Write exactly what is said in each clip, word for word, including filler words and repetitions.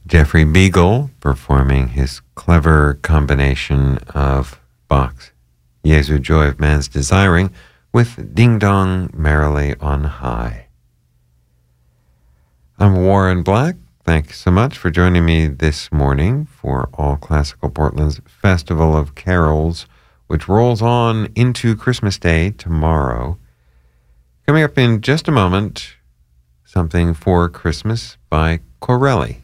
Jeffrey Beagle performing his clever combination of Bach's Jesu Joy of Man's Desiring with Ding Dong Merrily on High. I'm Warren Black. Thank you so much for joining me this morning for All Classical Portland's Festival of Carols, which rolls on into Christmas Day tomorrow. Coming up in just a moment, Something for Christmas by Corelli.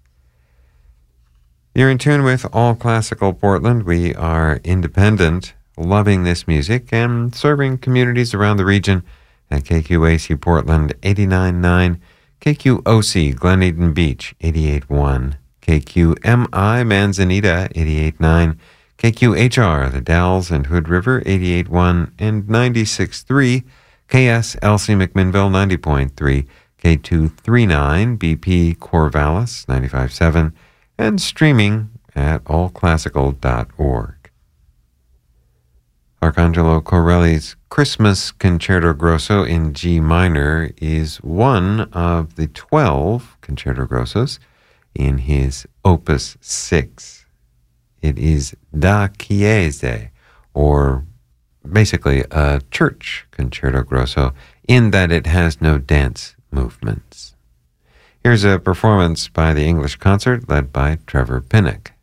You're in tune with All Classical Portland. We are independent, loving this music, and serving communities around the region at K Q A C Portland eighty-nine point nine, K Q O C Glen Eden Beach eighty-eight point one, K Q M I Manzanita eighty-eight point nine, K Q H R The Dalles and Hood River eighty-eight point one, and ninety-six point three, K S L C McMinnville ninety point three, K two thirty-nine B P Corvallis ninety-five point seven, and streaming at all classical dot org. Arcangelo Corelli's Christmas Concerto Grosso in G minor is one of the twelve Concerto Grossos in his Opus six. It is Da Chiesa, or basically a church Concerto Grosso, in that it has no dance movements. Here's a performance by the English Concert led by Trevor Pinnock.